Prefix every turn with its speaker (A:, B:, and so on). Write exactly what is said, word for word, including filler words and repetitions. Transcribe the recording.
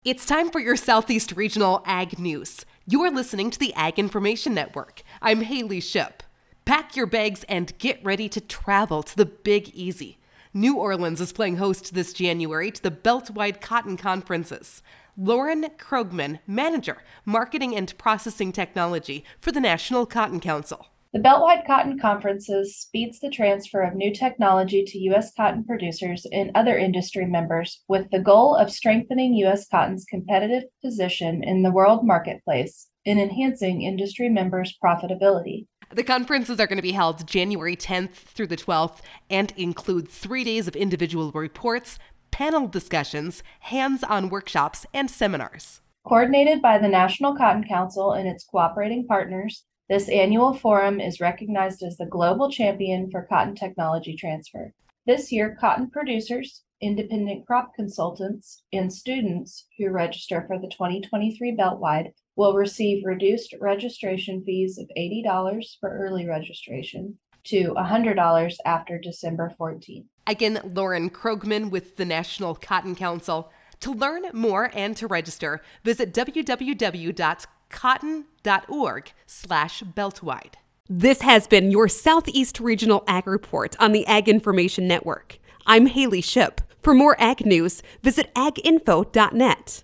A: It's time for your Southeast Regional Ag News. You're listening to the Ag Information Network. I'm Haley Ship. Pack your bags and get ready to travel to the Big Easy. New Orleans is playing host this January to the Beltwide Cotton Conferences. Lauren Krogman, Manager, Marketing and Processing Technology for the National Cotton Council.
B: The Beltwide Cotton Conferences speeds the transfer of new technology to U S cotton producers and other industry members with the goal of strengthening U S cotton's competitive position in the world marketplace and enhancing industry members' profitability.
A: The conferences are going to be held January tenth through the twelfth and include three days of individual reports, panel discussions, hands-on workshops, and seminars.
B: Coordinated by the National Cotton Council and its cooperating partners, this annual forum is recognized as the global champion for cotton technology transfer. This year, cotton producers, independent crop consultants, and students who register for the twenty twenty-three Beltwide will receive reduced registration fees of eighty dollars for early registration to one hundred dollars after December fourteenth.
A: Again, Lauren Krogman with the National Cotton Council. To learn more and to register, visit w w w dot cotton dot org slash beltwide. This has been your Southeast Regional Ag Report on the Ag Information Network. I'm Haley Ship. For more ag news, visit ag info dot net.